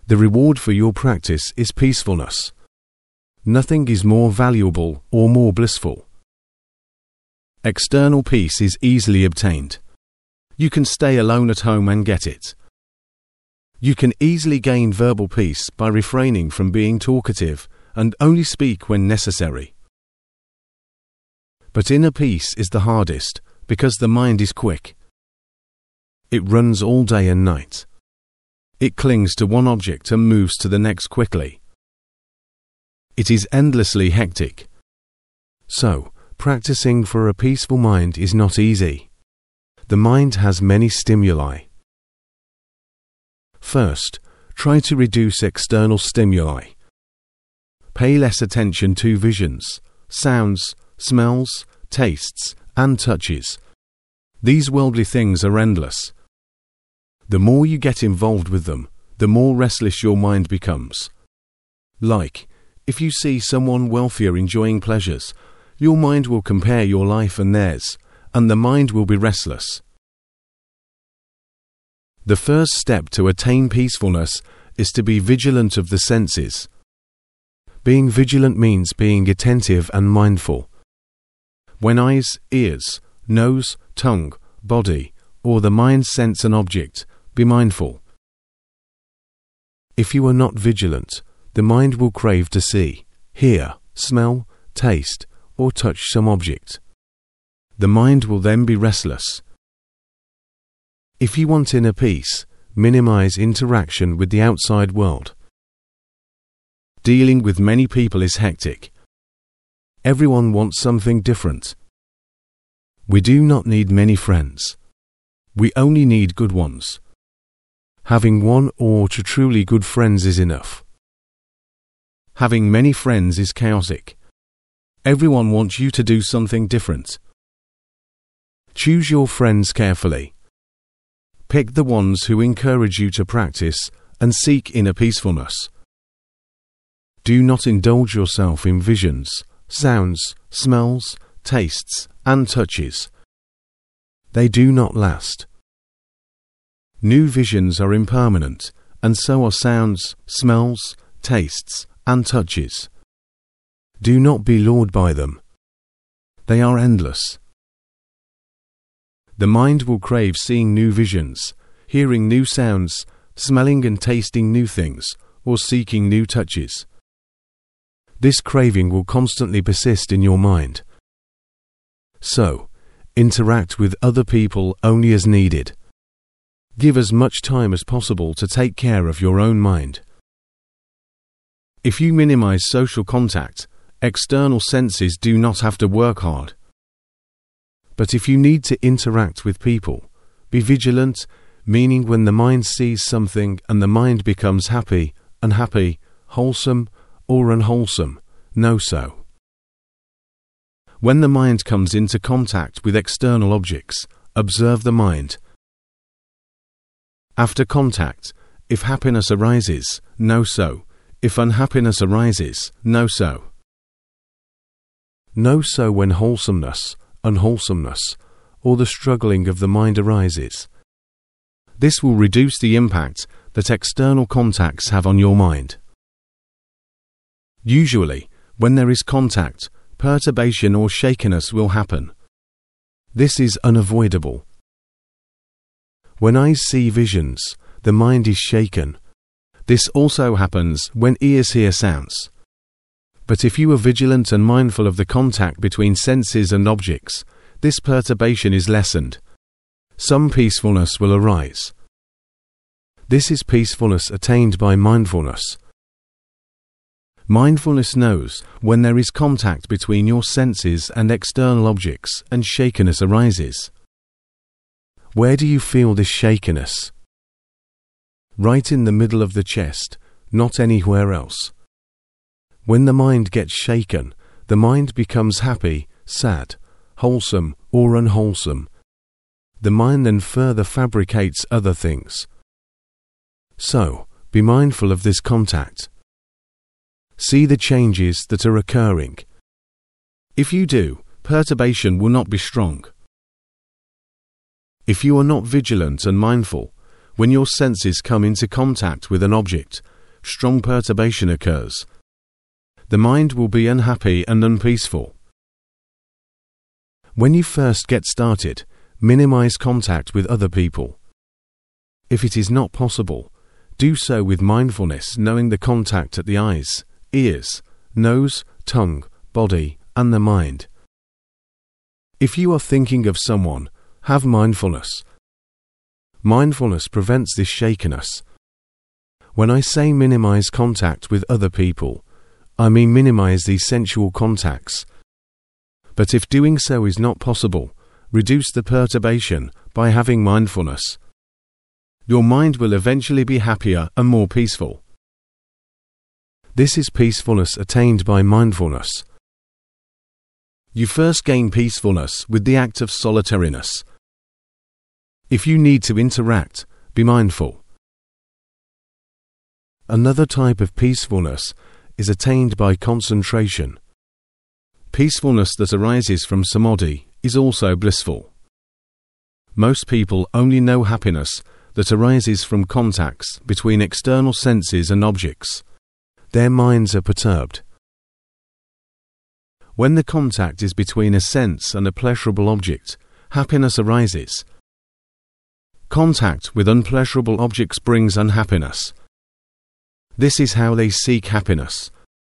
The reward for your practice is peacefulness. Nothing is more valuable or more blissful. External peace is easily obtained. You can stay alone at home and get it. You can easily gain verbal peace by refraining from being talkative and only speak when necessary. But inner peace is the hardest because the mind is quick. It runs all day and night. It clings to one object and moves to the next quickly. It is endlessly hectic. So, practicing for a peaceful mind is not easy. The mind has many stimuli. First, try to reduce external stimuli. Pay less attention to visions, sounds, smells, tastes, and touches. These worldly things are endless. The more you get involved with them, the more restless your mind becomes. Like, if you see someone wealthier enjoying pleasures, your mind will compare your life and theirs, and the mind will be restless. The first step to attain peacefulness is to be vigilant of the senses. Being vigilant means being attentive and mindful. When eyes, ears, nose, tongue, body, or the mind sense an object, be mindful. If you are not vigilant, the mind will crave to see, hear, smell, taste, or touch some object. The mind will then be restless. If you want inner peace, minimize interaction with the outside world. Dealing with many people is hectic. Everyone wants something different. We do not need many friends. We only need good ones. Having one or two truly good friends is enough. Having many friends is chaotic. Everyone wants you to do something different. Choose your friends carefully. Pick the ones who encourage you to practice and seek inner peacefulness. Do not indulge yourself in visions, sounds, smells, tastes, and touches. They do not last. New visions are impermanent, and so are sounds, smells, tastes, and touches. Do not be lured by them. They are endless. The mind will crave seeing new visions, hearing new sounds, smelling and tasting new things, or seeking new touches. This craving will constantly persist in your mind. So, interact with other people only as needed. Give as much time as possible to take care of your own mind. If you minimize social contact, external senses do not have to work hard. But if you need to interact with people, be vigilant, meaning when the mind sees something and the mind becomes happy, unhappy, wholesome, or unwholesome, know so. When the mind comes into contact with external objects, observe the mind. After contact, if happiness arises, know so. If unhappiness arises, know so. Know so when wholesomeness, unwholesomeness, or the struggling of the mind arises. This will reduce the impact that external contacts have on your mind. Usually, when there is contact, perturbation or shakiness will happen. This is unavoidable. When eyes see visions, the mind is shaken. This also happens when ears hear sounds. But if you are vigilant and mindful of the contact between senses and objects, this perturbation is lessened. Some peacefulness will arise. This is peacefulness attained by mindfulness. Mindfulness knows when there is contact between your senses and external objects and shakiness arises. Where do you feel this shakiness? Right in the middle of the chest, not anywhere else. When the mind gets shaken, the mind becomes happy, sad, wholesome, or unwholesome. The mind then further fabricates other things. So, be mindful of this contact. See the changes that are occurring. If you do, perturbation will not be strong. If you are not vigilant and mindful, when your senses come into contact with an object, strong perturbation occurs. The mind will be unhappy and unpeaceful. When you first get started, minimize contact with other people. If it is not possible, do so with mindfulness, knowing the contact at the eyes, ears, nose, tongue, body, and the mind. If you are thinking of someone, have mindfulness. Mindfulness prevents this shakiness. When I say minimize contact with other people, I mean minimize these sensual contacts. But if doing so is not possible, reduce the perturbation by having mindfulness. Your mind will eventually be happier and more peaceful. This is peacefulness attained by mindfulness. You first gain peacefulness with the act of solitariness. If you need to interact, be mindful. Another type of peacefulness is attained by concentration. Peacefulness that arises from samadhi is also blissful. Most people only know happiness that arises from contacts between external senses and objects. Their minds are perturbed. When the contact is between a sense and a pleasurable object, happiness arises. Contact with unpleasurable objects brings unhappiness. This is how they seek happiness.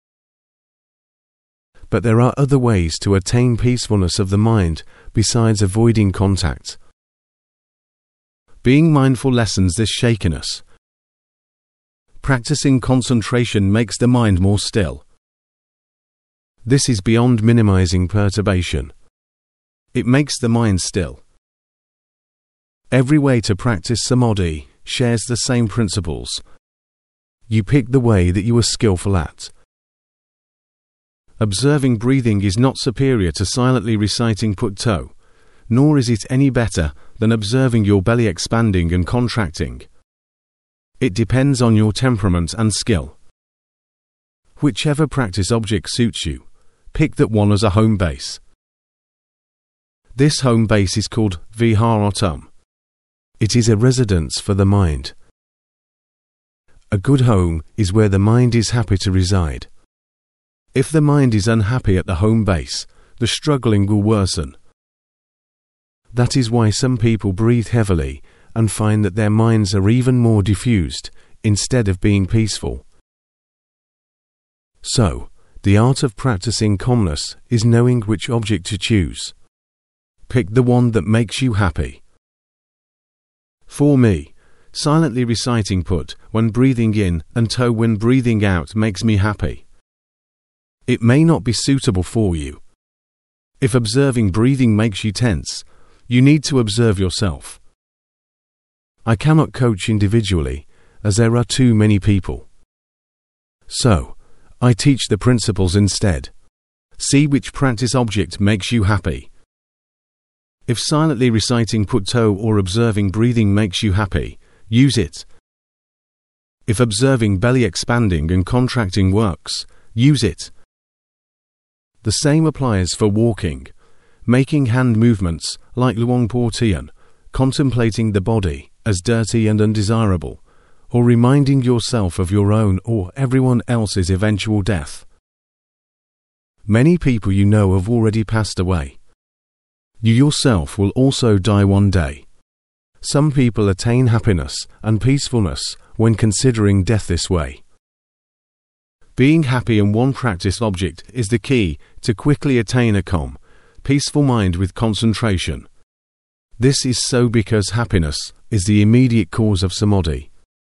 But there are other ways to attain peacefulness of the mind besides avoiding contact. Being mindful lessens this shakiness. Practicing concentration makes the mind more still. This is beyond minimizing perturbation. It makes the mind still. Every way to practice samadhi shares the same principles. You pick the way that you are skillful at. Observing breathing is not superior to silently reciting Phut To, nor is it any better than observing your belly expanding and contracting. It depends on your temperament and skill. Whichever practice object suits you, pick that one as a home base. This home base is called Viharatam. It is a residence for the mind. A good home is where the mind is happy to reside. If the mind is unhappy at the home base, the struggling will worsen. That is why some people breathe heavily and find that their minds are even more diffused, instead of being peaceful. So, the art of practicing calmness is knowing which object to choose. Pick the one that makes you happy. For me, silently reciting Phut when breathing in and To when breathing out makes me happy. It may not be suitable for you. If observing breathing makes you tense, you need to observe yourself. I cannot coach individually, as there are too many people. So, I teach the principles instead. See which practice object makes you happy. If silently reciting Phut To or observing breathing makes you happy, use it. If observing belly expanding and contracting works, use it. The same applies for walking, making hand movements like Luang Por Tian, contemplating the body as dirty and undesirable, or reminding yourself of your own or everyone else's eventual death. Many people you know have already passed away. You yourself will also die one day. Some people attain happiness and peacefulness when considering death this way. Being happy in one practice object is the key to quickly attain a calm, peaceful mind with concentration. This is so because happiness is the immediate cause of samadhi.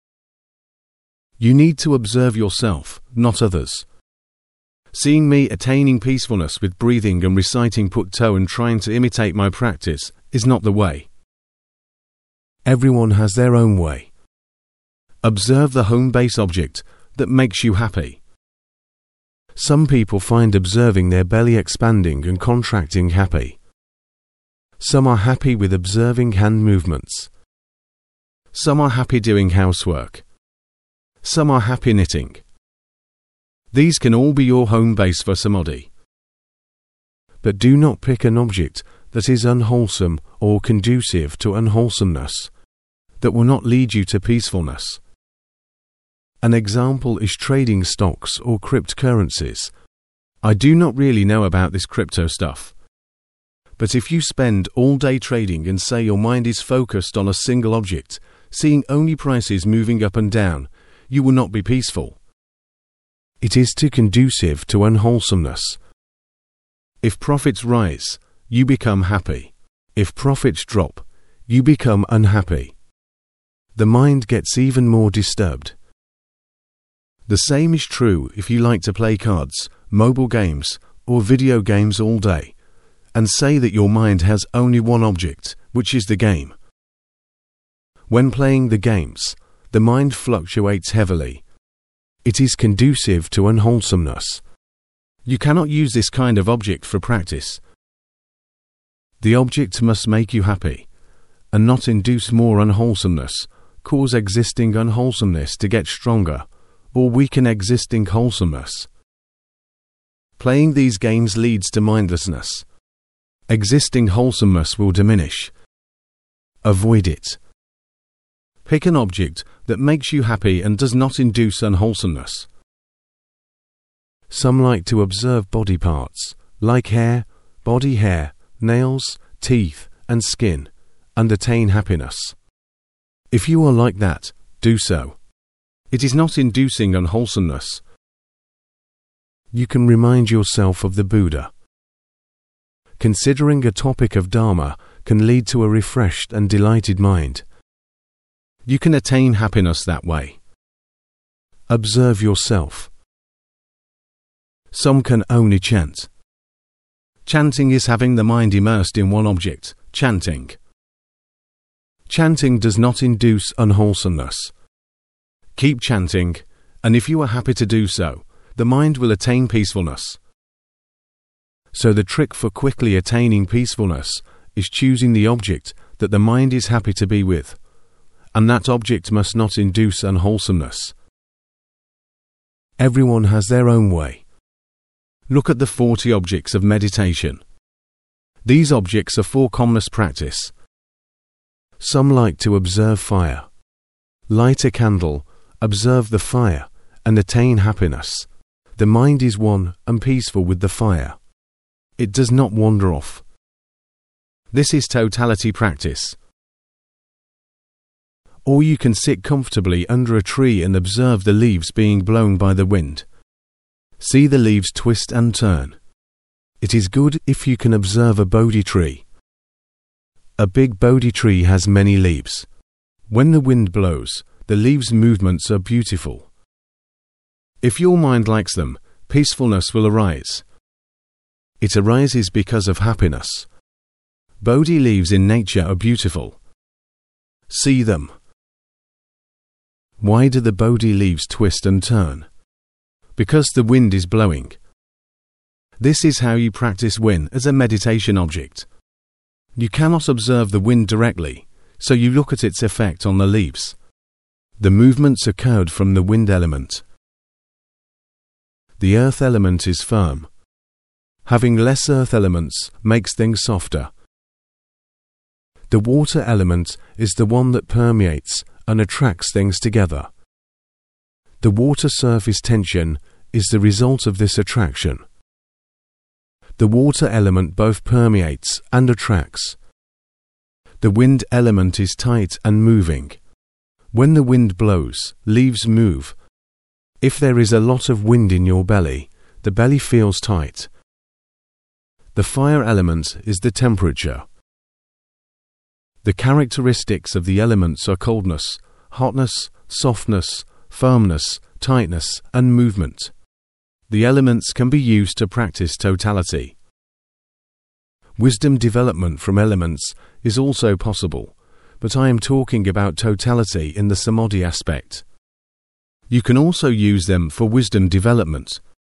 You need to observe yourself, not others. Seeing me attaining peacefulness with breathing and reciting Phut To and trying to imitate my practice is not the way. Everyone has their own way. Observe the home base object that makes you happy. Some people find observing their belly expanding and contracting happy. Some are happy with observing hand movements. Some are happy doing housework. Some are happy knitting. These can all be your home base for samadhi. But do not pick an object that is unwholesome or conducive to unwholesomeness, that will not lead you to peacefulness. An example is trading stocks or cryptocurrencies. I do not really know about this crypto stuff. But if you spend all day trading and say your mind is focused on a single object, seeing only prices moving up and down, you will not be peaceful. It is too conducive to unwholesomeness. If profits rise, you become happy. If profits drop, you become unhappy. The mind gets even more disturbed. The same is true if you like to play cards, mobile games, or video games all day, and say that your mind has only one object, which is the game. When playing the games, the mind fluctuates heavily. It is conducive to unwholesomeness. You cannot use this kind of object for practice. The object must make you happy, and not induce more unwholesomeness, cause existing unwholesomeness to get stronger, or weaken existing wholesomeness. Playing these games leads to mindlessness. Existing wholesomeness will diminish. Avoid it. Pick an object that makes you happy and does not induce unwholesomeness. Some like to observe body parts, like hair, body hair, nails, teeth, and skin, and attain happiness. If you are like that, do so. It is not inducing unwholesomeness. You can remind yourself of the Buddha. Considering a topic of Dharma can lead to a refreshed and delighted mind. You can attain happiness that way. Observe yourself. Some can only chant. Chanting is having the mind immersed in one object, chanting. Chanting does not induce unwholesomeness. Keep chanting, and if you are happy to do so, the mind will attain peacefulness. So the trick for quickly attaining peacefulness is choosing the object that the mind is happy to be with, and that object must not induce unwholesomeness. Everyone has their own way. Look at the 40 objects of meditation. These objects are for calmness practice. Some like to observe fire. Light a candle, observe the fire, and attain happiness. The mind is one and peaceful with the fire. It does not wander off. This is totality practice. Or you can sit comfortably under a tree and observe the leaves being blown by the wind. See the leaves twist and turn. It is good if you can observe a Bodhi tree. A big Bodhi tree has many leaves. When the wind blows, the leaves' movements are beautiful. If your mind likes them, peacefulness will arise. It arises because of happiness. Bodhi leaves in nature are beautiful. See them. Why do the Bodhi leaves twist and turn? Because the wind is blowing. This is how you practice wind as a meditation object. You cannot observe the wind directly, so you look at its effect on the leaves. The movements occurred from the wind element. The earth element is firm. Having less earth elements makes things softer. The water element is the one that permeates and attracts things together. The water surface tension is the result of this attraction. The water element both permeates and attracts. The wind element is tight and moving. When the wind blows, leaves move. If there is a lot of wind in your belly, the belly feels tight. The fire element is the temperature. The characteristics of the elements are coldness, hotness, softness, firmness, tightness, and movement. The elements can be used to practice totality. Wisdom development from elements is also possible, but I am talking about totality in the samadhi aspect. You can also use them for wisdom development.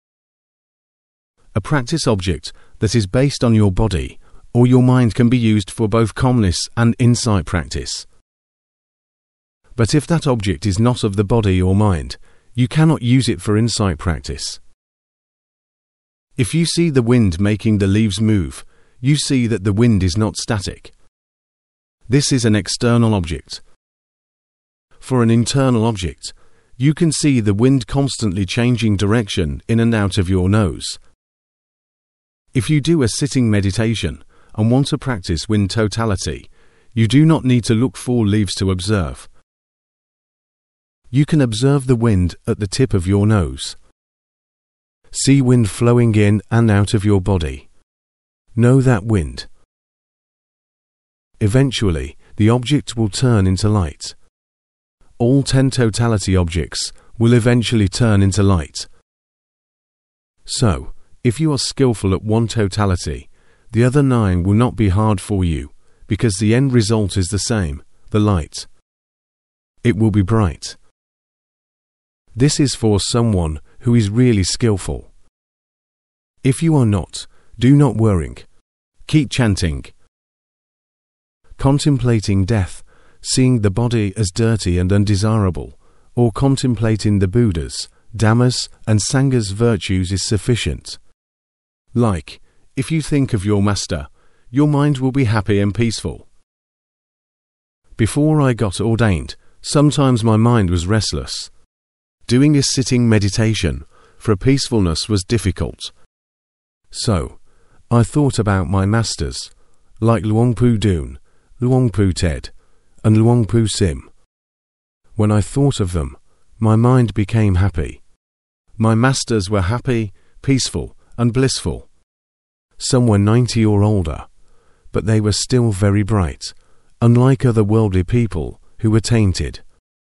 A practice object that is based on your body or your mind can be used for both calmness and insight practice. But if that object is not of the body or mind, you cannot use it for insight practice. If you see the wind making the leaves move, you see that the wind is not static. This is an external object. For an internal object, You can see the wind constantly changing direction in and out of your nose. If you do a sitting meditation and want to practice wind totality, you do not need to look for leaves to observe. You can observe the wind at the tip of your nose. See wind flowing in and out of your body. Know that wind. Eventually, the object will turn into light. All 10 totality objects will eventually turn into light. So, if you are skillful at one totality, the other 9 will not be hard for you, because the end result is the same, the light. It will be bright. This is for someone who is really skillful. If you are not, do not worry. Keep chanting. Contemplating death, seeing the body as dirty and undesirable, or contemplating the Buddhas, Dhammas, and Sanghas virtues is sufficient. Like, if you think of your master, your mind will be happy and peaceful. Before I got ordained, sometimes my mind was restless. Doing a sitting meditation for peacefulness was difficult. So, I thought about my masters, like Luang Pu Dun, Luang Pu Ted, and Luang Pu Sim. When I thought of them, my mind became happy. My masters were happy, peaceful, and blissful. Some were 90 or older, but they were still very bright, unlike other worldly people who were tainted.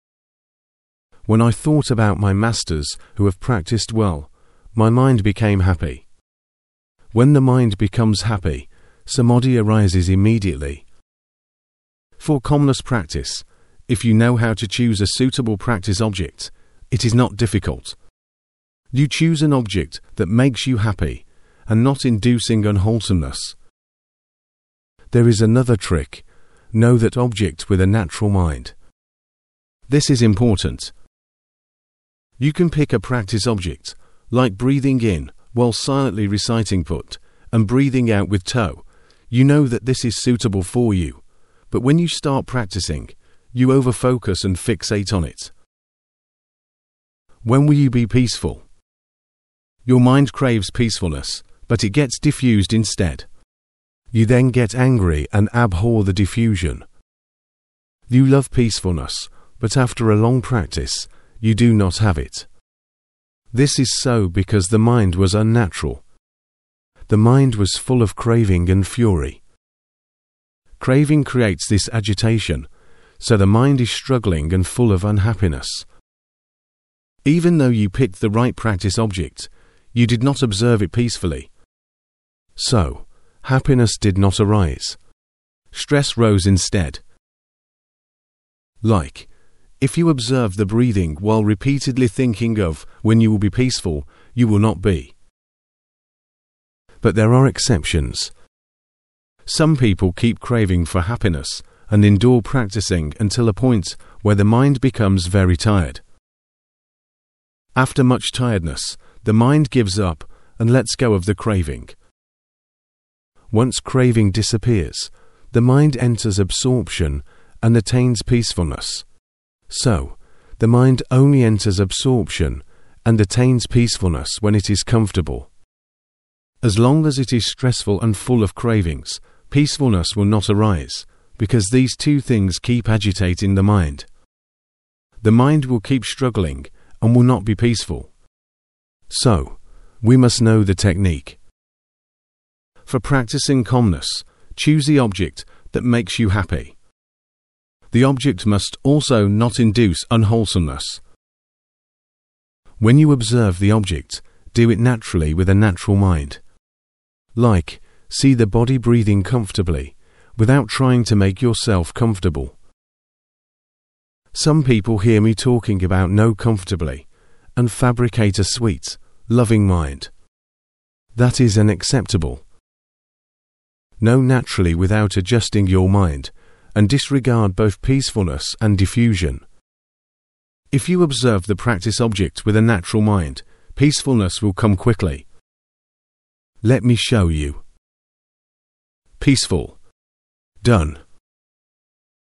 When I thought about my masters who have practiced well, my mind became happy. When the mind becomes happy, samadhi arises immediately. For calmness practice, if you know how to choose a suitable practice object, it is not difficult. You choose an object that makes you happy and not inducing unwholesomeness. There is another trick. Know that object with a natural mind. This is important. You can pick a practice object, like breathing in while silently reciting Put and breathing out with To. You know that this is suitable for you, but when you start practicing, you overfocus and fixate on it. When will you be peaceful? Your mind craves peacefulness, but it gets diffused instead. You then get angry and abhor the diffusion. You love peacefulness, but after a long practice, you do not have it. This is so because the mind was unnatural. The mind was full of craving and fury. Craving creates this agitation, so the mind is struggling and full of unhappiness. Even though you picked the right practice object, you did not observe it peacefully. So, happiness did not arise. Stress rose instead. Like, if you observe the breathing while repeatedly thinking of when you will be peaceful, you will not be. But there are exceptions. Some people keep craving for happiness and endure practicing until a point where the mind becomes very tired. After much tiredness, the mind gives up and lets go of the craving. Once craving disappears, the mind enters absorption and attains peacefulness. So, the mind only enters absorption and attains peacefulness when it is comfortable. As long as it is stressful and full of cravings, peacefulness will not arise, because these two things keep agitating the mind. The mind will keep struggling and will not be peaceful. So, we must know the technique. For practicing calmness, choose the object that makes you happy. The object must also not induce unwholesomeness. When you observe the object, do it naturally with a natural mind. Like, see the body breathing comfortably, without trying to make yourself comfortable. Some people hear me talking about know comfortably, and fabricate a sweet, loving mind. That is unacceptable. Know naturally without adjusting your mind, and disregard both peacefulness and diffusion. If you observe the practice object with a natural mind, peacefulness will come quickly. Let me show you. Peaceful. Done.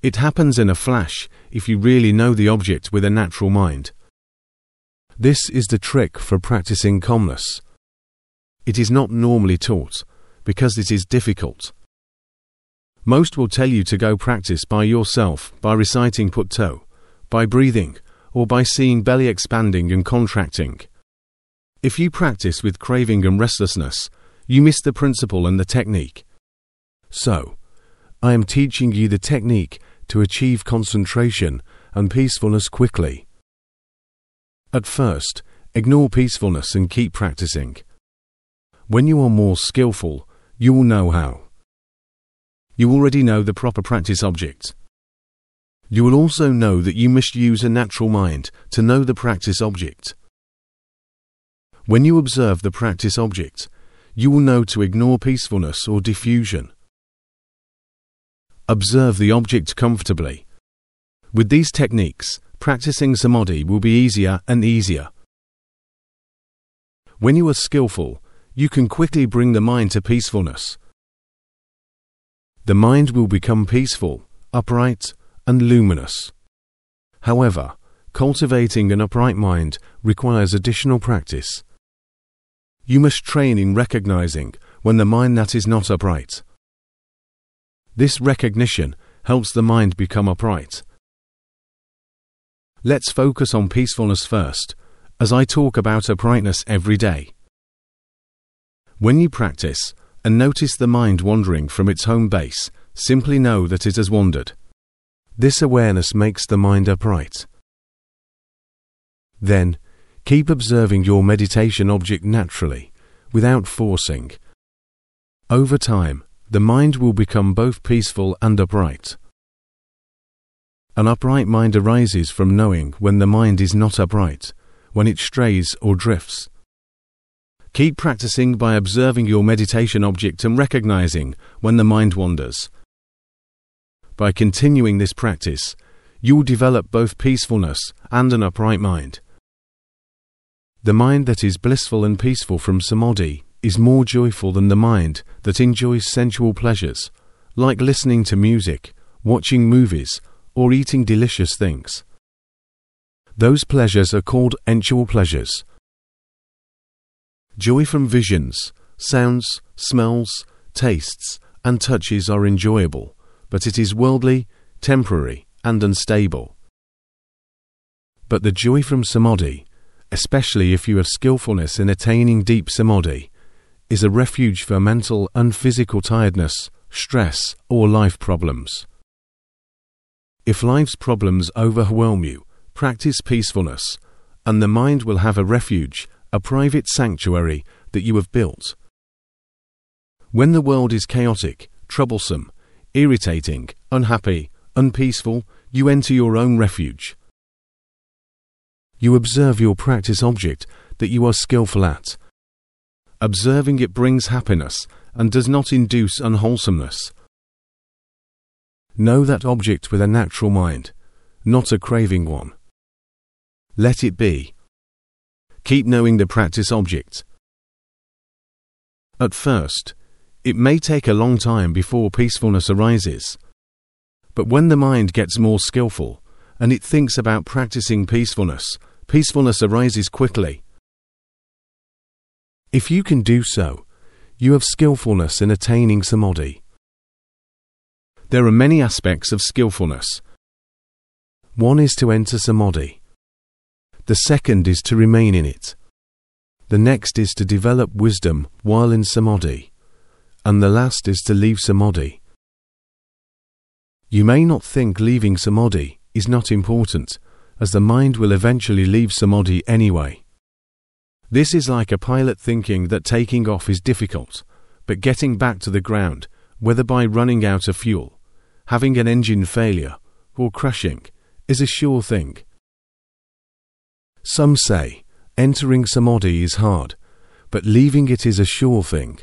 It happens in a flash if you really know the object with a natural mind. This is the trick for practicing calmness. It is not normally taught, because it is difficult. Most will tell you to go practice by yourself by reciting Phut To, by breathing, or by seeing belly expanding and contracting. If you practice with craving and restlessness, you miss the principle and the technique. So, I am teaching you the technique to achieve concentration and peacefulness quickly. At first, ignore peacefulness and keep practicing. When you are more skillful, you will know how. You already know the proper practice object. You will also know that you must use a natural mind to know the practice object. When you observe the practice object, you will know to ignore peacefulness or diffusion. Observe the object comfortably. With these techniques, practicing samadhi will be easier and easier. When you are skillful, you can quickly bring the mind to peacefulness. The mind will become peaceful, upright, and luminous. However, cultivating an upright mind requires additional practice. You must train in recognizing when the mind that is not upright. This recognition helps the mind become upright. Let's focus on peacefulness first, as I talk about uprightness every day. When you practice and notice the mind wandering from its home base, simply know that it has wandered. This awareness makes the mind upright. Then, keep observing your meditation object naturally, without forcing. Over time, the mind will become both peaceful and upright. An upright mind arises from knowing when the mind is not upright, when it strays or drifts. Keep practicing by observing your meditation object and recognizing when the mind wanders. By continuing this practice, you will develop both peacefulness and an upright mind. The mind that is blissful and peaceful from samadhi is more joyful than the mind that enjoys sensual pleasures, like listening to music, watching movies, or eating delicious things. Those pleasures are called sensual pleasures. Joy from visions, sounds, smells, tastes, and touches are enjoyable, but it is worldly, temporary, and unstable. But the joy from samadhi, especially if you have skillfulness in attaining deep samadhi, is a refuge for mental and physical tiredness, stress, or life problems. If life's problems overwhelm you, practice peacefulness, and the mind will have a refuge, a private sanctuary that you have built. When the world is chaotic, troublesome, irritating, unhappy, unpeaceful, you enter your own refuge. You observe your practice object that you are skillful at. Observing it brings happiness and does not induce unwholesomeness. Know that object with a natural mind, not a craving one. Let it be. Keep knowing the practice object. At first, it may take a long time before peacefulness arises. But when the mind gets more skillful, and it thinks about practicing peacefulness, peacefulness arises quickly. If you can do so, you have skillfulness in attaining samadhi. There are many aspects of skillfulness. One is to enter samadhi. The second is to remain in it. The next is to develop wisdom while in samadhi. And the last is to leave samadhi. You may not think leaving samadhi is not important, as the mind will eventually leave samadhi anyway. This is like a pilot thinking that taking off is difficult, but getting back to the ground, whether by running out of fuel, having an engine failure, or crashing, is a sure thing. Some say, entering samadhi is hard, but leaving it is a sure thing.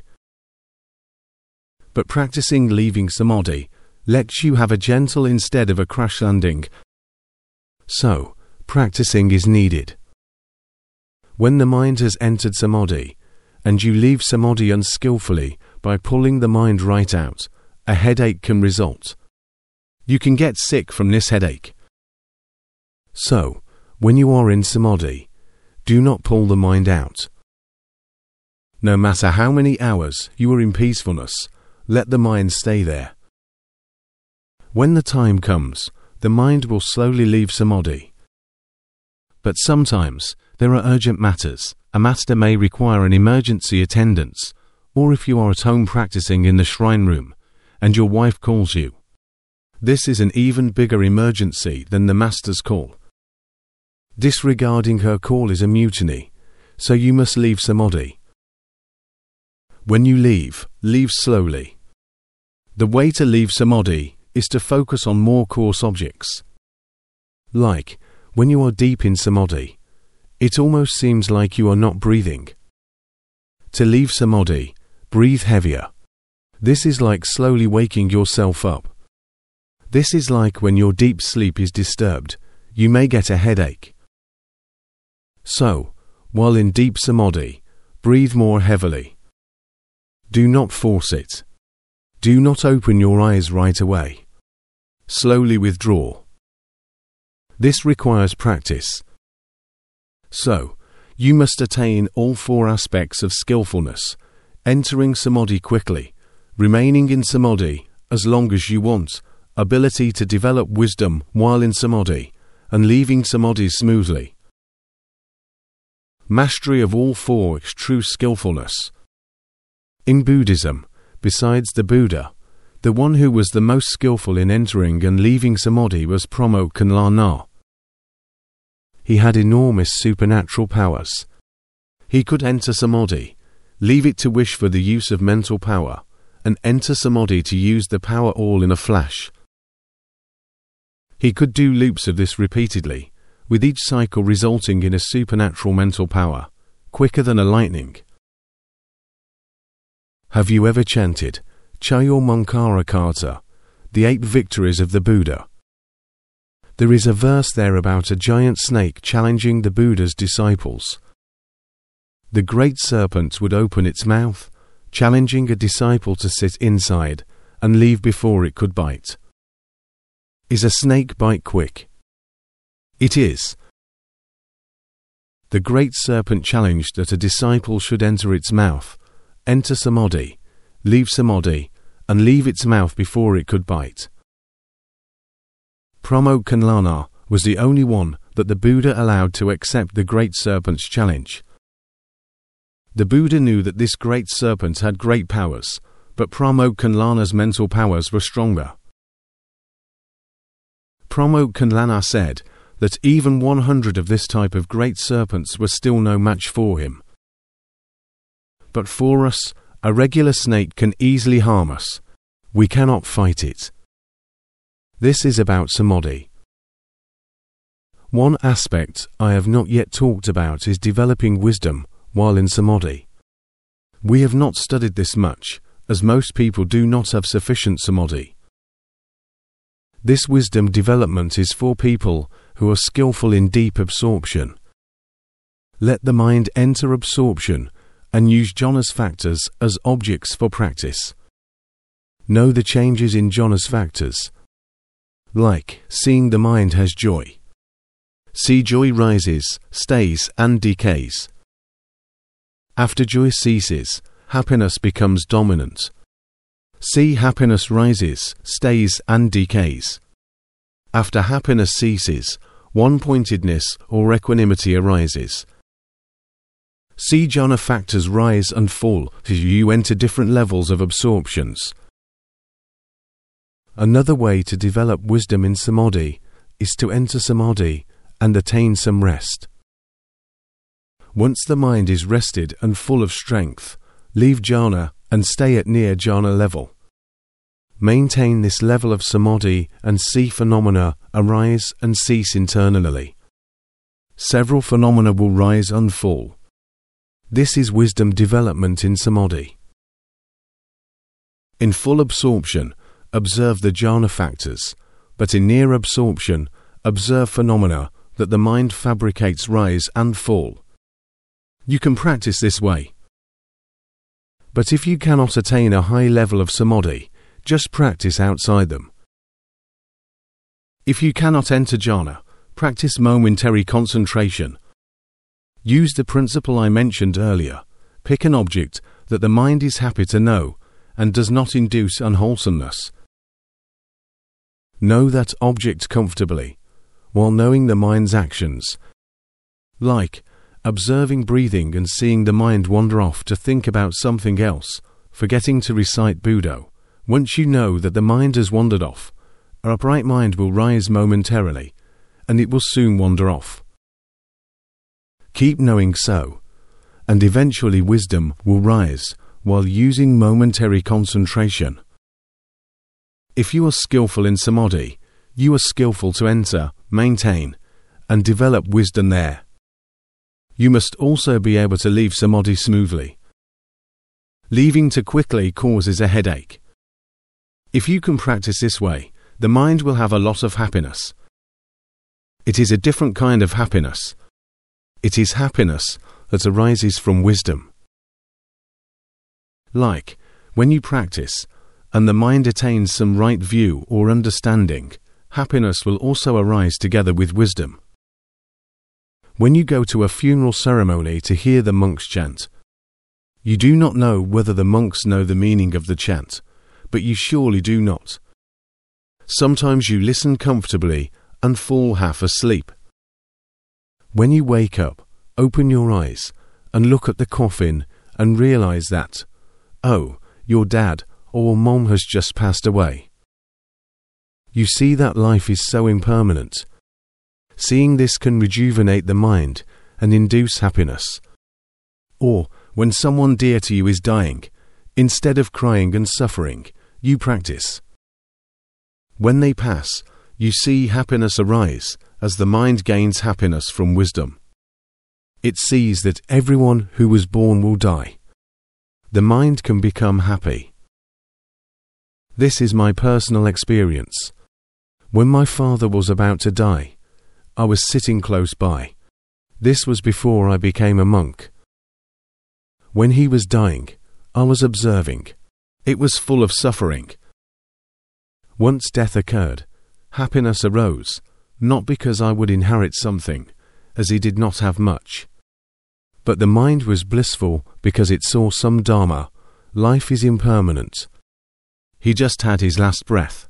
But practicing leaving samadhi lets you have a gentle instead of a crash landing. So, practicing is needed. When the mind has entered samadhi, and you leave samadhi unskillfully by pulling the mind right out, a headache can result. You can get sick from this headache. So, when you are in samadhi, do not pull the mind out. No matter how many hours you are in peacefulness, let the mind stay there. When the time comes, the mind will slowly leave samadhi. But sometimes there are urgent matters. A matter may require an emergency attendance, or if you are at home practicing in the shrine room, and your wife calls you. This is an even bigger emergency than the master's call. Disregarding her call is a mutiny, so you must leave samadhi. When you leave slowly. The way to leave samadhi is to focus on more coarse objects. Like, when you are deep in samadhi, it almost seems like you are not breathing. To leave samadhi, breathe heavier. This is like slowly waking yourself up. This is like when your deep sleep is disturbed, you may get a headache. So, while in deep samadhi, breathe more heavily. Do not force it. Do not open your eyes right away. Slowly withdraw. This requires practice. So, you must attain all four aspects of skillfulness, entering samadhi quickly, remaining in samadhi as long as you want, ability to develop wisdom while in samadhi, and leaving samadhi smoothly. Mastery of all four is true skillfulness. In Buddhism, besides the Buddha, the one who was the most skillful in entering and leaving samadhi was Pramokkhalana. He had enormous supernatural powers. He could enter samadhi, leave it to wish for the use of mental power, and enter samadhi to use the power all in a flash. He could do loops of this repeatedly, with each cycle resulting in a supernatural mental power, quicker than a lightning. Have you ever chanted Chayomankarakata, the 8 victories of the Buddha? There is a verse there about a giant snake challenging the Buddha's disciples. The great serpent would open its mouth, challenging a disciple to sit inside and leave before it could bite. Is a snake bite quick? It is. The great serpent challenged that a disciple should enter its mouth, enter samadhi, leave samadhi, and leave its mouth before it could bite. Pramokkhalana was the only one that the Buddha allowed to accept the great serpent's challenge. The Buddha knew that this great serpent had great powers, but Pramokkhalana's mental powers were stronger. Pramokkhalana said that even 100 of this type of great serpents were still no match for him. But for us, a regular snake can easily harm us. We cannot fight it. This is about samadhi. One aspect I have not yet talked about is developing wisdom while in samadhi. We have not studied this much, as most people do not have sufficient samadhi. This wisdom development is for people who are skillful in deep absorption. Let the mind enter absorption and use jhanas factors as objects for practice. Know the changes in jhanas factors. Like, seeing the mind has joy. See joy rises, stays, and decays. After joy ceases, happiness becomes dominant. See happiness rises, stays, and decays. After happiness ceases, one-pointedness or equanimity arises. See jhana factors rise and fall as you enter different levels of absorptions. Another way to develop wisdom in samadhi is to enter samadhi and attain some rest. Once the mind is rested and full of strength, leave jhana and stay at near jhana level. Maintain this level of samadhi and see phenomena arise and cease internally. Several phenomena will rise and fall. This is wisdom development in samadhi. In full absorption, observe the jhana factors, but in near absorption, observe phenomena that the mind fabricates rise and fall. You can practice this way. But if you cannot attain a high level of samadhi, just practice outside them. If you cannot enter jhana, practice momentary concentration. Use the principle I mentioned earlier. Pick an object that the mind is happy to know and does not induce unwholesomeness. Know that object comfortably, while knowing the mind's actions. Like observing breathing and seeing the mind wander off to think about something else, forgetting to recite Buddha. Once you know that the mind has wandered off, a bright mind will rise momentarily, and it will soon wander off. Keep knowing so, and eventually wisdom will rise while using momentary concentration. If you are skillful in samadhi, you are skillful to enter, maintain, and develop wisdom there. You must also be able to leave samadhi smoothly. Leaving too quickly causes a headache. If you can practice this way, the mind will have a lot of happiness. It is a different kind of happiness. It is happiness that arises from wisdom. Like when you practice, and the mind attains some right view or understanding, happiness will also arise together with wisdom. When you go to a funeral ceremony to hear the monks chant, you do not know whether the monks know the meaning of the chant, but you surely do not. Sometimes you listen comfortably and fall half asleep. When you wake up, open your eyes and look at the coffin and realize that, oh, your dad or mom has just passed away. You see that life is so impermanent. Seeing this can rejuvenate the mind and induce happiness. Or, when someone dear to you is dying, instead of crying and suffering, you practice. When they pass, you see happiness arise as the mind gains happiness from wisdom. It sees that everyone who was born will die. The mind can become happy. This is my personal experience. When my father was about to die, I was sitting close by. This was before I became a monk. When he was dying, I was observing. It was full of suffering. Once death occurred, happiness arose, not because I would inherit something, as he did not have much. But the mind was blissful because it saw some dharma. Life is impermanent. He just had his last breath.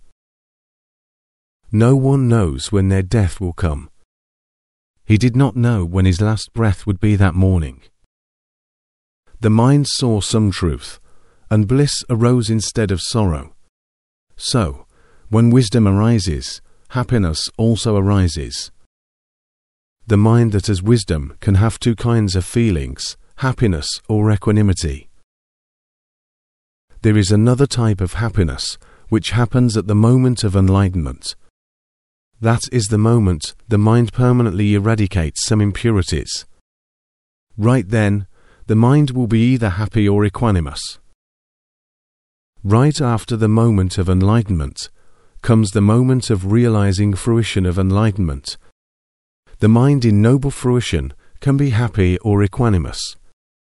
No one knows when their death will come. He did not know when his last breath would be that morning. The mind saw some truth, and bliss arose instead of sorrow. So, when wisdom arises, happiness also arises. The mind that has wisdom can have two kinds of feelings, happiness or equanimity. There is another type of happiness which happens at the moment of enlightenment. That is the moment the mind permanently eradicates some impurities. Right then, the mind will be either happy or equanimous. Right after the moment of enlightenment comes the moment of realizing fruition of enlightenment. The mind in noble fruition can be happy or equanimous.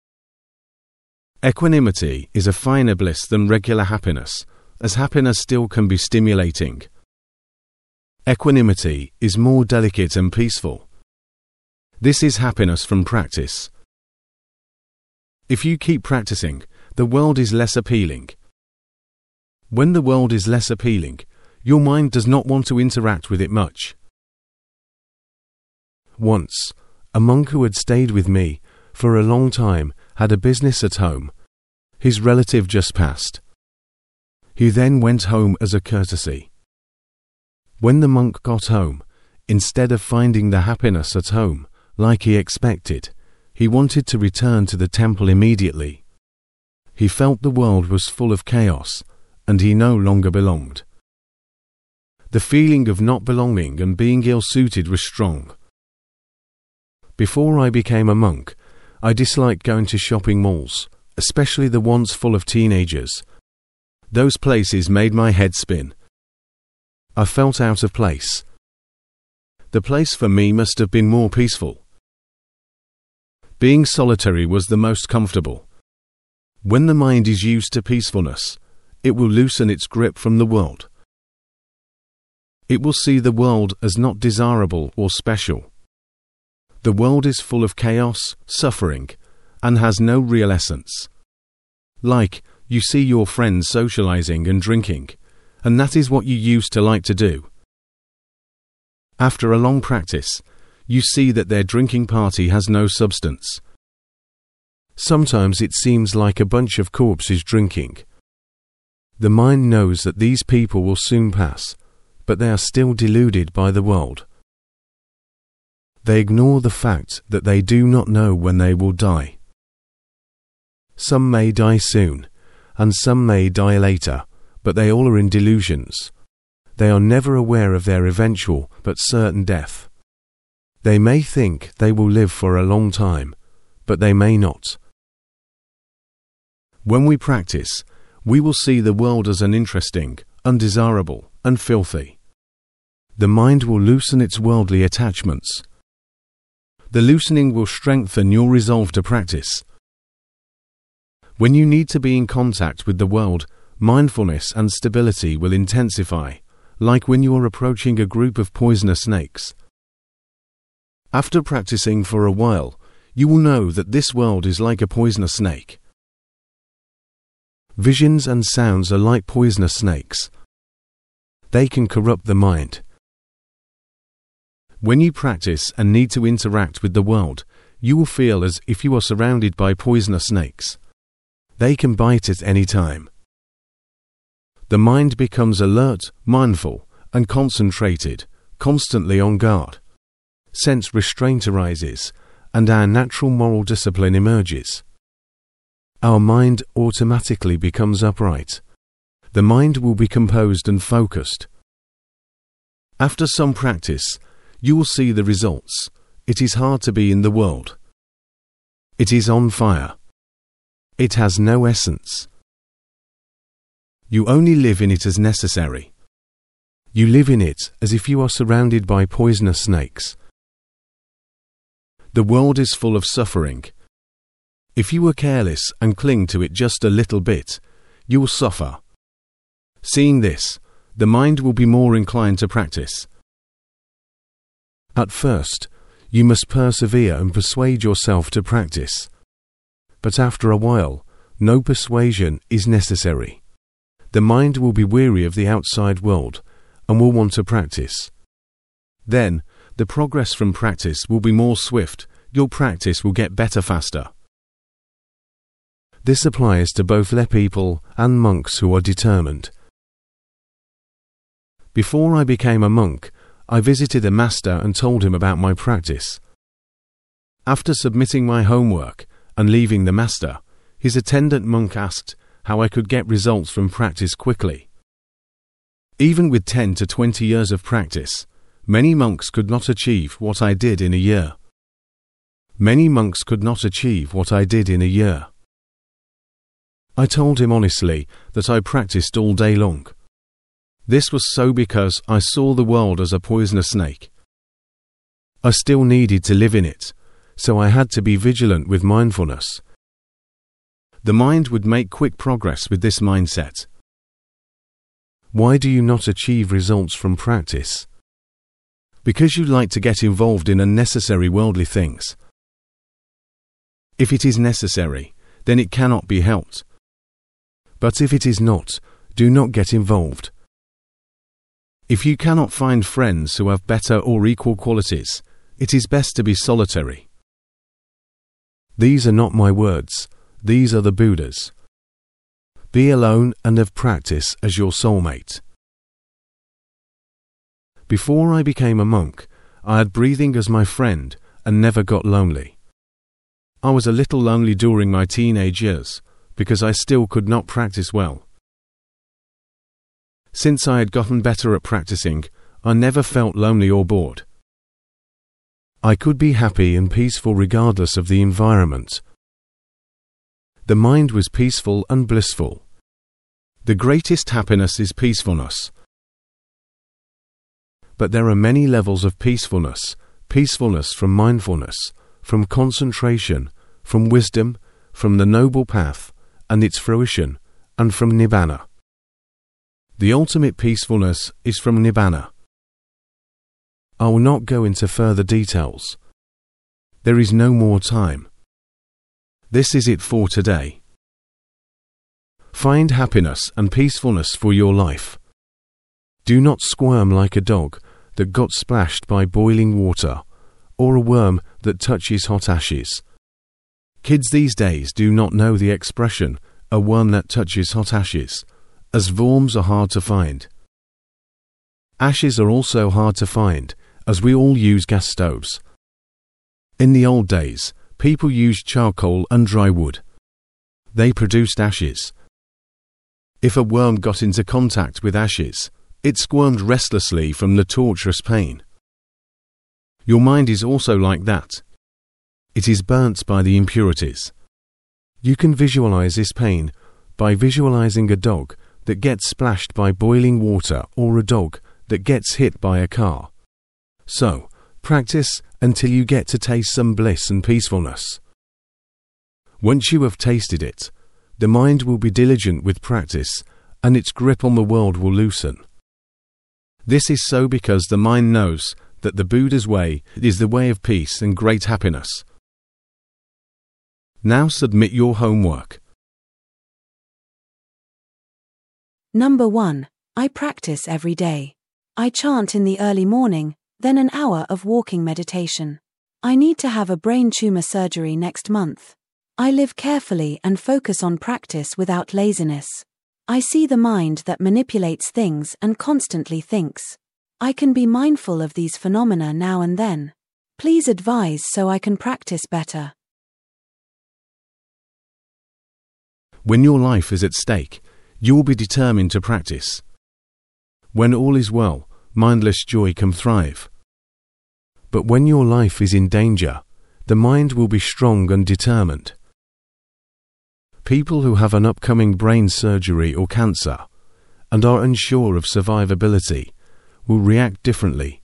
Equanimity is a finer bliss than regular happiness, as happiness still can be stimulating. Equanimity is more delicate and peaceful. This is happiness from practice. If you keep practicing, the world is less appealing. When the world is less appealing, your mind does not want to interact with it much. Once, a monk who had stayed with me for a long time had a business at home. His relative just passed. He then went home as a courtesy. When the monk got home, instead of finding the happiness at home, like he expected, he wanted to return to the temple immediately. He felt the world was full of chaos, and he no longer belonged. The feeling of not belonging and being ill-suited was strong. Before I became a monk, I disliked going to shopping malls, especially the ones full of teenagers. Those places made my head spin. I felt out of place. The place for me must have been more peaceful. Being solitary was the most comfortable. When the mind is used to peacefulness, it will loosen its grip from the world. it will see the world as not desirable or special. The world is full of chaos, suffering, and has no real essence. Like, you see your friends socializing and drinking, and that is what you used to like to do. After a long practice, you see that their drinking party has no substance. Sometimes it seems like a bunch of corpses drinking. The mind knows that these people will soon pass, but they are still deluded by the world. They ignore the fact that they do not know when they will die. Some may die soon, and some may die later, but they all are in delusions. They are never aware of their eventual but certain death. They may think they will live for a long time, but they may not. When we practice, we will see the world as uninteresting, undesirable, and filthy. The mind will loosen its worldly attachments. The loosening will strengthen your resolve to practice. When you need to be in contact with the world, mindfulness and stability will intensify, like when you are approaching a group of poisonous snakes. After practicing for a while, you will know that this world is like a poisonous snake. Visions and sounds are like poisonous snakes. They can corrupt the mind. When you practice and need to interact with the world, you will feel as if you are surrounded by poisonous snakes. They can bite at any time. The mind becomes alert, mindful, and concentrated, constantly on guard. Sense restraint arises, and our natural moral discipline emerges. Our mind automatically becomes upright. The mind will be composed and focused. After some practice, you will see the results. It is hard to be in the world. It is on fire. It has no essence. You only live in it as necessary. You live in it as if you are surrounded by poisonous snakes. The world is full of suffering. If you are careless and cling to it just a little bit, you will suffer. Seeing this, the mind will be more inclined to practice. At first, you must persevere and persuade yourself to practice. But after a while, no persuasion is necessary. The mind will be weary of the outside world and will want to practice. Then, the progress from practice will be more swift. Your practice will get better faster. This applies to both lay people and monks who are determined. Before I became a monk, I visited a master and told him about my practice. After submitting my homework and leaving the master, his attendant monk asked how I could get results from practice quickly. Even with 10 to 20 years of practice, many monks could not achieve what I did in a year. Many monks could not achieve what I did in a year. I told him honestly that I practiced all day long. This was so because I saw the world as a poisonous snake. I still needed to live in it, so I had to be vigilant with mindfulness. The mind would make quick progress with this mindset. Why do you not achieve results from practice? Because you like to get involved in unnecessary worldly things. If it is necessary, then it cannot be helped. But if it is not, do not get involved. If you cannot find friends who have better or equal qualities, it is best to be solitary. These are not my words, these are the Buddha's. Be alone and have practice as your soulmate. Before I became a monk, I had breathing as my friend and never got lonely. I was a little lonely during my teenage years, because I still could not practice well. Since I had gotten better at practicing, I never felt lonely or bored. I could be happy and peaceful regardless of the environment. The mind was peaceful and blissful. The greatest happiness is peacefulness. But there are many levels of peacefulness, peacefulness from mindfulness, from concentration, from wisdom, from the noble path, and its fruition, and from Nibbana. The ultimate peacefulness is from Nibbana. I will not go into further details. There is no more time. This is it for today. Find happiness and peacefulness for your life. Do not squirm like a dog that got splashed by boiling water, or a worm that touches hot ashes. Kids these days do not know the expression, a worm that touches hot ashes, as worms are hard to find. Ashes are also hard to find, as we all use gas stoves. In the old days, people used charcoal and dry wood. They produced ashes. If a worm got into contact with ashes, it squirmed restlessly from the torturous pain. Your mind is also like that. It is burnt by the impurities. You can visualize this pain by visualizing a dog that gets splashed by boiling water or a dog that gets hit by a car. So, practice until you get to taste some bliss and peacefulness. Once you have tasted it, the mind will be diligent with practice, and its grip on the world will loosen. This is so because the mind knows that the Buddha's way is the way of peace and great happiness. Now submit your homework. Number 1. I practice every day. I chant in the early morning, then an hour of walking meditation. I need to have a brain tumor surgery next month. I live carefully and focus on practice without laziness. I see the mind that manipulates things and constantly thinks. I can be mindful of these phenomena now and then. Please advise so I can practice better. When your life is at stake, you will be determined to practice. When all is well, mindless joy can thrive. But when your life is in danger, the mind will be strong and determined. People who have an upcoming brain surgery or cancer and are unsure of survivability will react differently.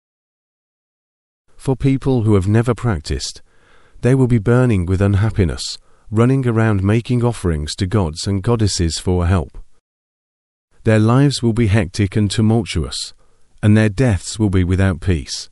For people who have never practiced, they will be burning with unhappiness, running around making offerings to gods and goddesses for help. Their lives will be hectic and tumultuous, and their deaths will be without peace.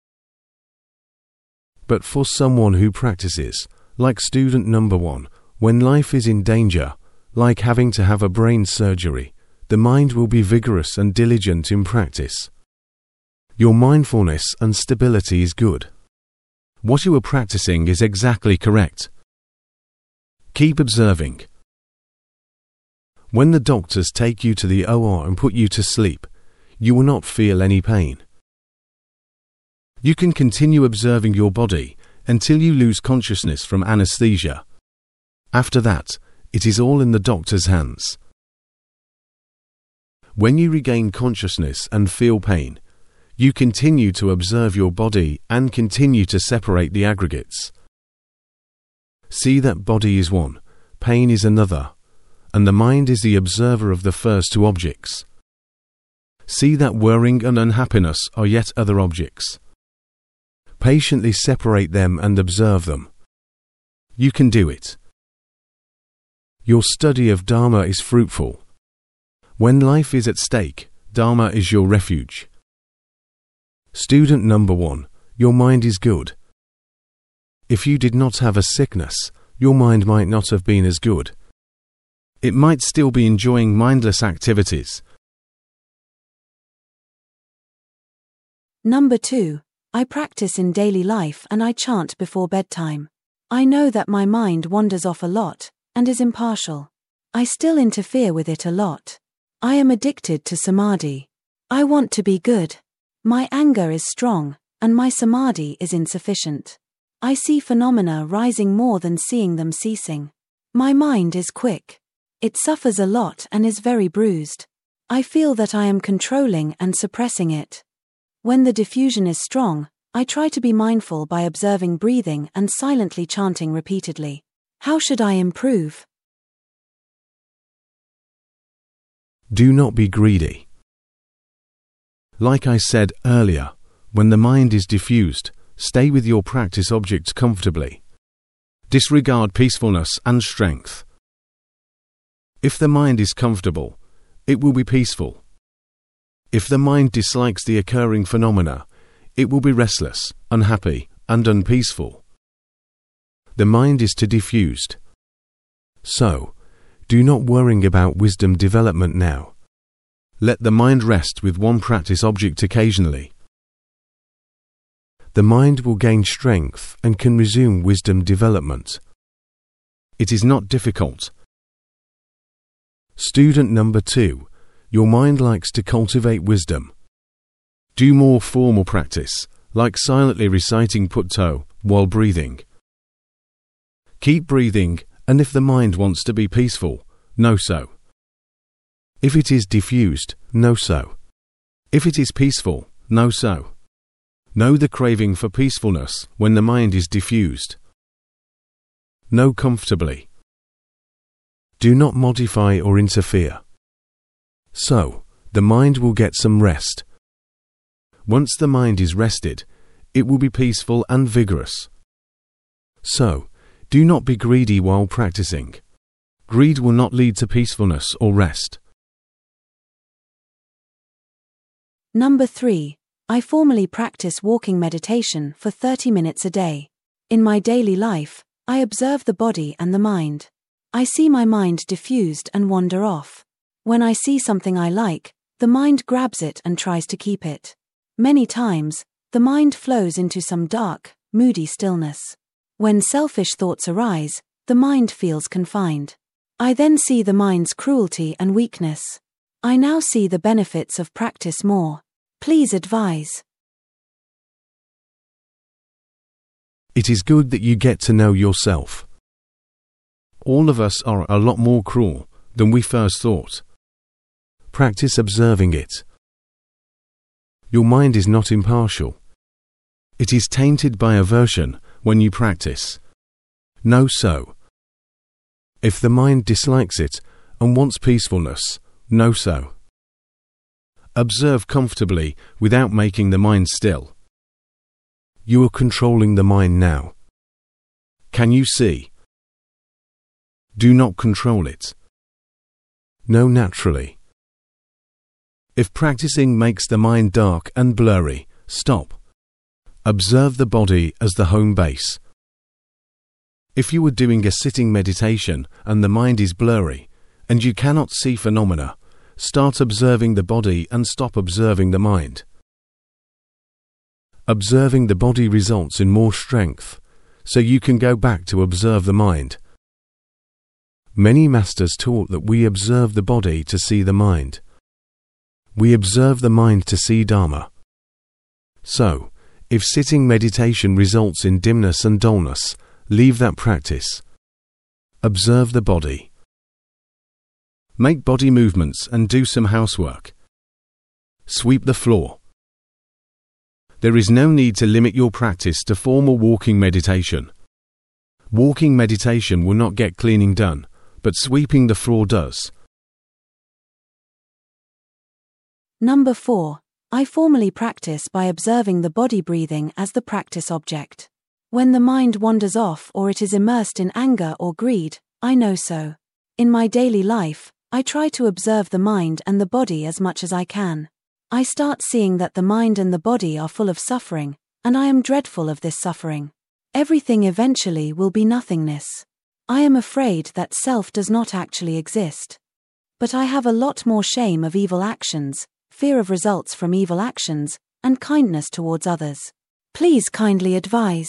But for someone who practices, like student number 1, when life is in danger, like having to have a brain surgery, the mind will be vigorous and diligent in practice. Your mindfulness and stability is good. What you are practicing is exactly correct. Keep observing. When the doctors take you to the OR and put you to sleep, you will not feel any pain. You can continue observing your body until you lose consciousness from anesthesia. After that, it is all in the doctor's hands. When you regain consciousness and feel pain, you continue to observe your body and continue to separate the aggregates. See that body is one, pain is another, and the mind is the observer of the first two objects. See that worrying and unhappiness are yet other objects. Patiently separate them and observe them. You can do it. Your study of Dharma is fruitful. When life is at stake, Dharma is your refuge. Student number 1, your mind is good. If you did not have a sickness, your mind might not have been as good. It might still be enjoying mindless activities. Number 2. I practice in daily life and I chant before bedtime. I know that my mind wanders off a lot and is impartial. I still interfere with it a lot. I am addicted to samadhi. I want to be good. My anger is strong, and my samadhi is insufficient. I see phenomena rising more than seeing them ceasing. My mind is quick. It suffers a lot and is very bruised. I feel that I am controlling and suppressing it. When the diffusion is strong, I try to be mindful by observing breathing and silently chanting repeatedly. How should I improve? Do not be greedy. Like I said earlier, when the mind is diffused, stay with your practice objects comfortably. Disregard peacefulness and strength. If the mind is comfortable, it will be peaceful. If the mind dislikes the occurring phenomena, it will be restless, unhappy, and unpeaceful. The mind is too diffused. So, do not worry about wisdom development now. Let the mind rest with one practice object occasionally. The mind will gain strength and can resume wisdom development. It is not difficult. Student number 2, your mind likes to cultivate wisdom. Do more formal practice, like silently reciting Putto while breathing. Keep breathing, and if the mind wants to be peaceful, know so. If it is diffused, know so. If it is peaceful, know so. Know the craving for peacefulness when the mind is diffused. Know comfortably. Do not modify or interfere. So, the mind will get some rest. Once the mind is rested, it will be peaceful and vigorous. So, do not be greedy while practicing. Greed will not lead to peacefulness or rest. Number 3. I formally practice walking meditation for 30 minutes a day. In my daily life, I observe the body and the mind. I see my mind diffused and wander off. When I see something I like, the mind grabs it and tries to keep it. Many times, the mind flows into some dark, moody stillness. When selfish thoughts arise, the mind feels confined. I then see the mind's cruelty and weakness. I now see the benefits of practice more. Please advise. It is good that you get to know yourself. All of us are a lot more cruel than we first thought. Practice observing it. Your mind is not impartial. It is tainted by aversion when you practice. Know so. If the mind dislikes it and wants peacefulness, know so. Observe comfortably without making the mind still. You are controlling the mind now. Can you see? Do not control it. Know naturally. If practicing makes the mind dark and blurry, stop. Observe the body as the home base. If you are doing a sitting meditation and the mind is blurry, and you cannot see phenomena, start observing the body and stop observing the mind. Observing the body results in more strength, so you can go back to observe the mind. Many masters taught that we observe the body to see the mind. We observe the mind to see Dharma. So, if sitting meditation results in dimness and dullness, leave that practice. Observe the body. Make body movements and do some housework. Sweep the floor. There is no need to limit your practice to formal walking meditation. Walking meditation will not get cleaning done, but sweeping the floor does. Number 4. I formally practice by observing the body breathing as the practice object. When the mind wanders off or it is immersed in anger or greed, I know so. In my daily life, I try to observe the mind and the body as much as I can. I start seeing that the mind and the body are full of suffering, and I am dreadful of this suffering. Everything eventually will be nothingness. I am afraid that self does not actually exist. But I have a lot more shame of evil actions, fear of results from evil actions, and kindness towards others. Please kindly advise.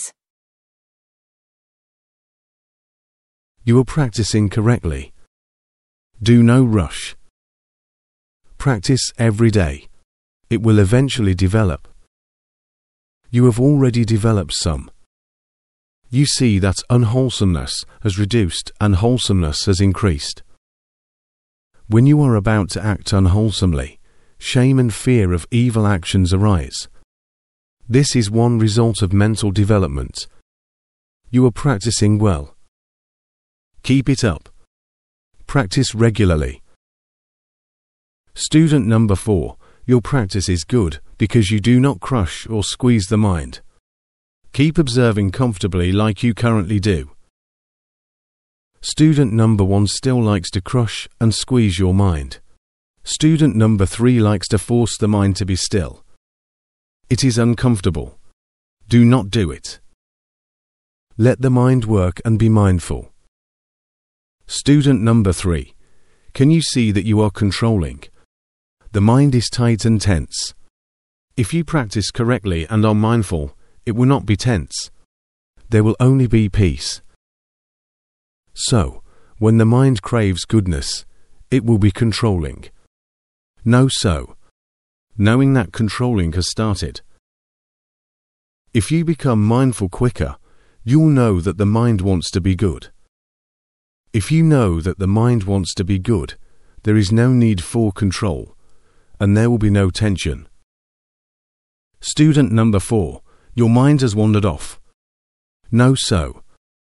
You are practicing correctly. Do no rush. Practice every day. It will eventually develop. You have already developed some. You see that unwholesomeness has reduced and wholesomeness has increased. When you are about to act unwholesomely, shame and fear of evil actions arise. This is one result of mental development. You are practicing well. Keep it up. Practice regularly. Student number 4, your practice is good because you do not crush or squeeze the mind. Keep observing comfortably like you currently do. Student number 1 still likes to crush and squeeze your mind. Student number 3 likes to force the mind to be still. It is uncomfortable. Do not do it. Let the mind work and be mindful. Student number 3. Can you see that you are controlling? The mind is tight and tense. If you practice correctly and are mindful, it will not be tense. There will only be peace. So, when the mind craves goodness, it will be controlling. Know so, knowing that controlling has started. If you become mindful quicker, you will know that the mind wants to be good. If you know that the mind wants to be good, there is no need for control, and there will be no tension. Student number 4, your mind has wandered off. Know so.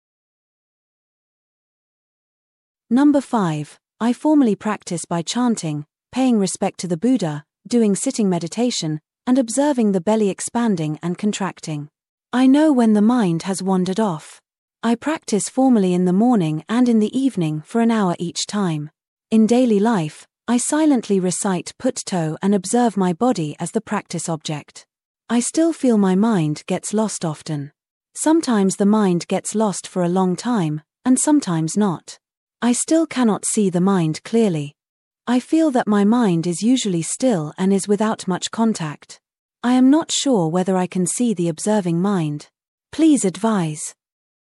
Number 5, I formally practice by chanting, paying respect to the Buddha, doing sitting meditation, and observing the belly expanding and contracting. I know when the mind has wandered off. I practice formally in the morning and in the evening for an hour each time. In daily life, I silently recite Putto and observe my body as the practice object. I still feel my mind gets lost often. Sometimes the mind gets lost for a long time, and sometimes not. I still cannot see the mind clearly. I feel that my mind is usually still and is without much contact. I am not sure whether I can see the observing mind. Please advise.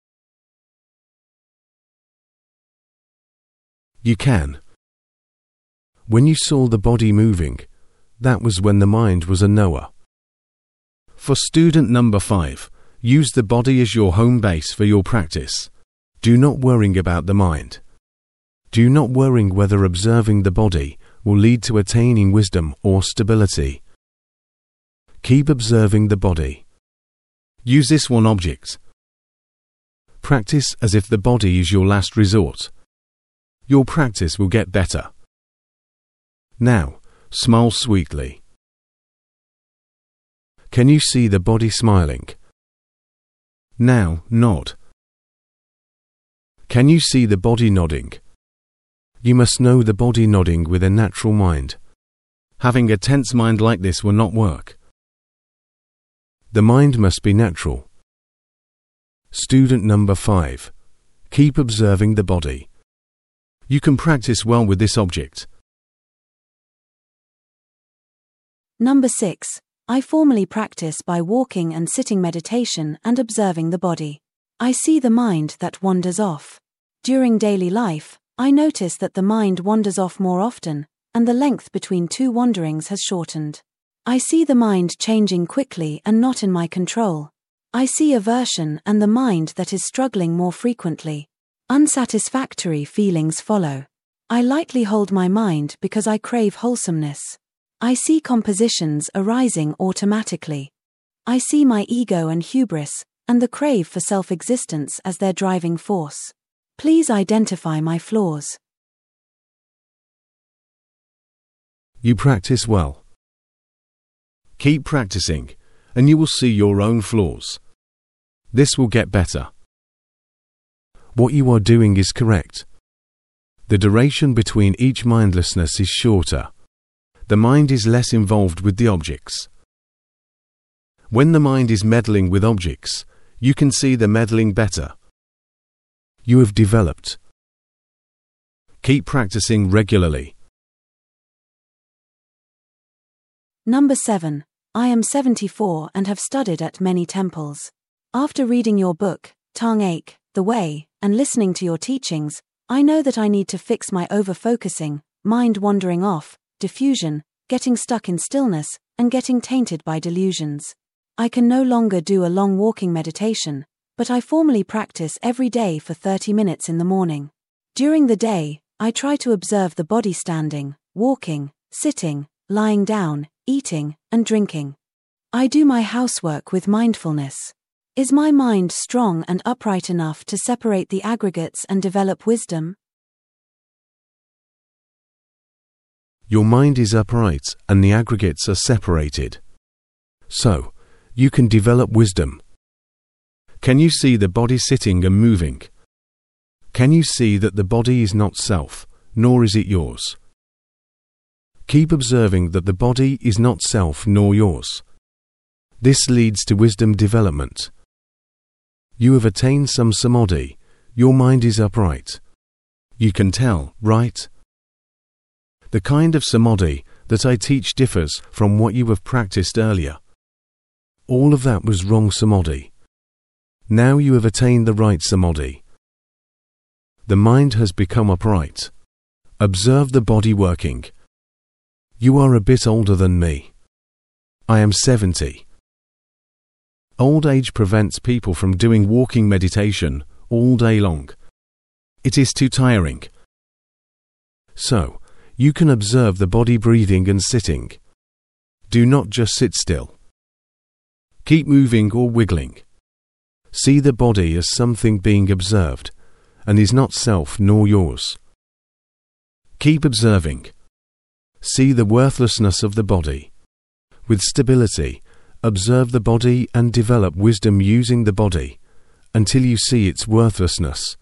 You can. When you saw the body moving, that was when the mind was a knower. For student number 5, use the body as your home base for your practice. Do not worry about the mind. Do not worry whether observing the body will lead to attaining wisdom or stability. Keep observing the body. Use this one object. Practice as if the body is your last resort. Your practice will get better. Now, smile sweetly. Can you see the body smiling? Now, nod. Can you see the body nodding? You must know the body nodding with a natural mind. Having a tense mind like this will not work. The mind must be natural. Student number 5. Keep observing the body. You can practice well with this object. Number 6. I formally practice by walking and sitting meditation and observing the body. I see the mind that wanders off. During daily life, I notice that the mind wanders off more often, and the length between two wanderings has shortened. I see the mind changing quickly and not in my control. I see aversion and the mind that is struggling more frequently. Unsatisfactory feelings follow. I lightly hold my mind because I crave wholesomeness. I see compositions arising automatically. I see my ego and hubris, and the crave for self-existence as their driving force. Please identify my flaws. You practice well. Keep practicing, and you will see your own flaws. This will get better. What you are doing is correct. The duration between each mindlessness is shorter. The mind is less involved with the objects. When the mind is meddling with objects, you can see the meddling better. You have developed. Keep practicing regularly. Number 7. I am 74 and have studied at many temples. After reading your book, Tongue Ache, The Way, and listening to your teachings, I know that I need to fix my over-focusing, mind wandering off, diffusion, getting stuck in stillness, and getting tainted by delusions. I can no longer do a long walking meditation, but I formally practice every day for 30 minutes in the morning. During the day, I try to observe the body standing, walking, sitting, lying down, eating, and drinking. I do my housework with mindfulness. Is my mind strong and upright enough to separate the aggregates and develop wisdom? Your mind is upright and the aggregates are separated. So, you can develop wisdom. Can you see the body sitting and moving? Can you see that the body is not self, nor is it yours? Keep observing that the body is not self nor yours. This leads to wisdom development. You have attained some samadhi. Your mind is upright. You can tell, right? The kind of samadhi that I teach differs from what you have practiced earlier. All of that was wrong samadhi. Now you have attained the right samadhi. The mind has become upright. Observe the body working. You are a bit older than me. I am 70. Old age prevents people from doing walking meditation all day long. It is too tiring. So, you can observe the body breathing and sitting. Do not just sit still. Keep moving or wiggling. See the body as something being observed, and is not self nor yours. Keep observing. See the worthlessness of the body. With stability, observe the body and develop wisdom using the body, until you see its worthlessness.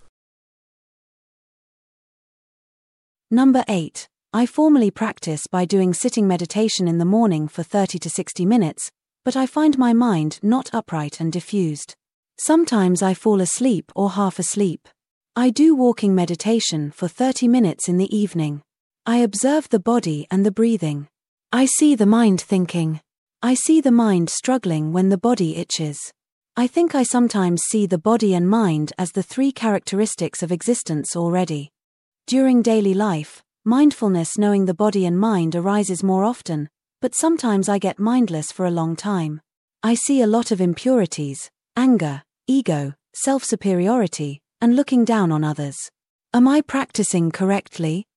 Number 8. I formally practice by doing sitting meditation in the morning for 30 to 60 minutes, but I find my mind not upright and diffused. Sometimes I fall asleep or half asleep. I do walking meditation for 30 minutes in the evening. I observe the body and the breathing. I see the mind thinking. I see the mind struggling when the body itches. I think I sometimes see the body and mind as the three characteristics of existence already. During daily life, mindfulness knowing the body and mind arises more often, but sometimes I get mindless for a long time. I see a lot of impurities, anger, ego, self-superiority, and looking down on others. Am I practicing correctly?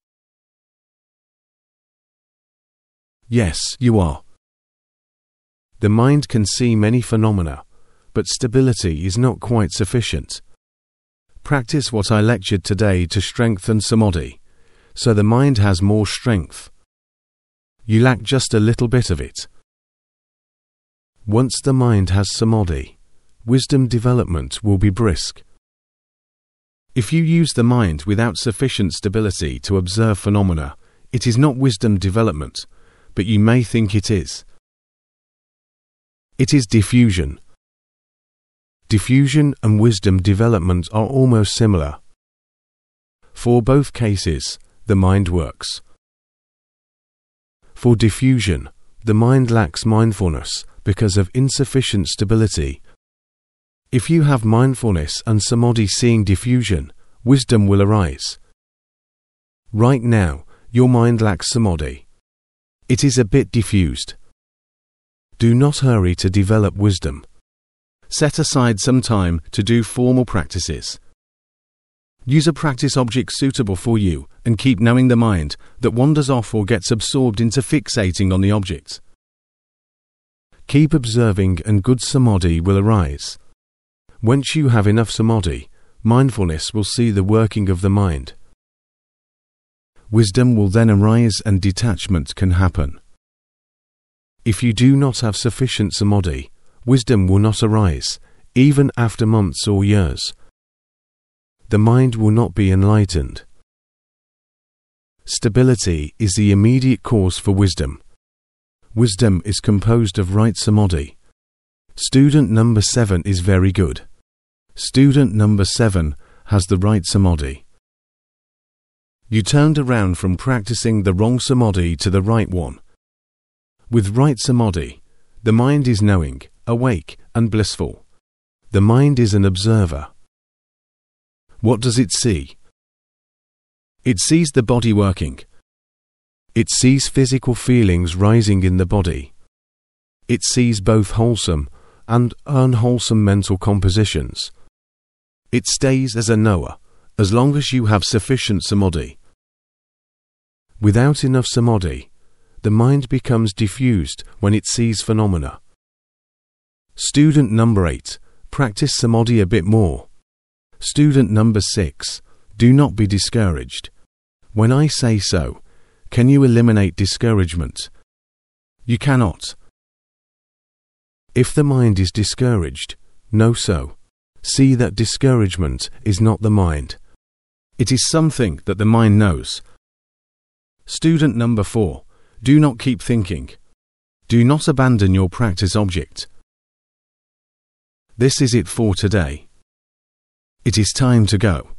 Yes, you are. The mind can see many phenomena, but stability is not quite sufficient. Practice what I lectured today to strengthen samadhi, so the mind has more strength. You lack just a little bit of it. Once the mind has samadhi, wisdom development will be brisk. If you use the mind without sufficient stability to observe phenomena, it is not wisdom development, but you may think it is. It is diffusion. Diffusion and wisdom development are almost similar. For both cases, the mind works. For diffusion, the mind lacks mindfulness because of insufficient stability. If you have mindfulness and samadhi seeing diffusion, wisdom will arise. Right now, your mind lacks samadhi. It is a bit diffused. Do not hurry to develop wisdom. Set aside some time to do formal practices. Use a practice object suitable for you and keep knowing the mind that wanders off or gets absorbed into fixating on the object. Keep observing and good samadhi will arise. Once you have enough samadhi, mindfulness will see the working of the mind. Wisdom will then arise and detachment can happen. If you do not have sufficient samadhi, wisdom will not arise, even after months or years. The mind will not be enlightened. Stability is the immediate cause for wisdom. Wisdom is composed of right samadhi. Student number 7 is very good. Student number 7 has the right samadhi. You turned around from practicing the wrong samadhi to the right one. With right samadhi, the mind is knowing, awake, and blissful. The mind is an observer. What does it see? It sees the body working. It sees physical feelings rising in the body. It sees both wholesome and unwholesome mental compositions. It stays as a knower, as long as you have sufficient samadhi. Without enough samadhi, the mind becomes diffused when it sees phenomena. Student number 8, practice samadhi a bit more. Student number 6, do not be discouraged. When I say so, can you eliminate discouragement? You cannot. If the mind is discouraged, know so. See that discouragement is not the mind. It is something that the mind knows. Student number 4, do not keep thinking. Do not abandon your practice object. This is it for today. It is time to go.